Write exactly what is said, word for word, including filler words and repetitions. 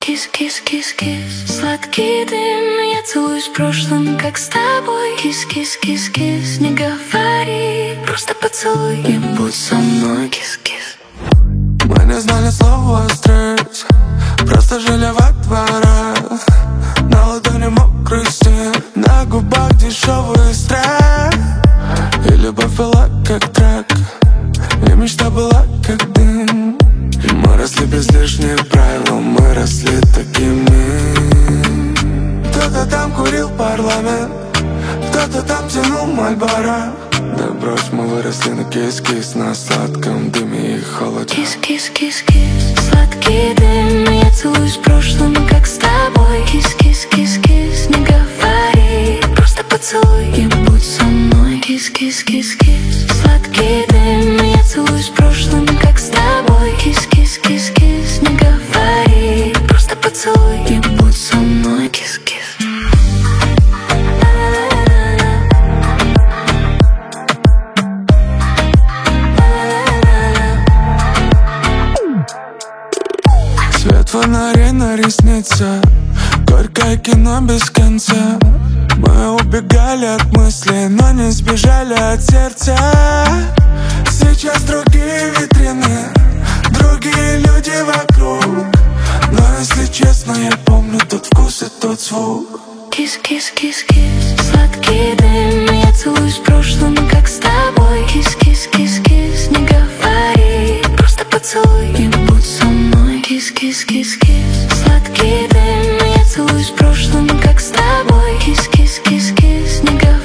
Кис-кис-кис-кис, сладкий дым, я целуюсь в прошлом, как с тобой. Кис-кис-кис-кис, не говори, просто поцелуй и будь со мной. Кис-кис. Мы не знали слова стресс, просто жили во дворах. На ладони мокрый снег, на губах дешевый страх. И любовь была как трак, и мечта была как дым. И мы росли без лишних правил, мы росли такими. Кто-то там курил парламент, кто-то там тянул Мальборо. Да брось, мы выросли на кис-кис, на сладком дыме и холоде. Кис-кис-кис-кис, сладкий дым, я целуюсь в прошлом, как с тобой. Кис-кис-кис-кис, не говори, просто поцелуй и будь со мной. Кис-кис-кис-кис, сладкий дым, я целуюсь в прошлом, как с тобой. Кис-кис-кис-кис, не говори, просто поцелуй и будь со мной. Кис-кис. Свет фонарей на ресницах, горькое кино без конца. Мы убегали от мыслей, но не сбежали от сердца. Сейчас другие витрины, другие люди вокруг. Но если честно, я помню тот вкус и тот звук. Кис-кис-кис-кис, сладкий дым, я целуюсь в прошлом, как с тобой. Кис-кис-кис-кис, не говори, просто поцелуй и будь со мной. Кис-кис-кис-кис, сладкий дым, я целуюсь в прошлом, как с тобой. Кис-кис-кис-кис, не говори.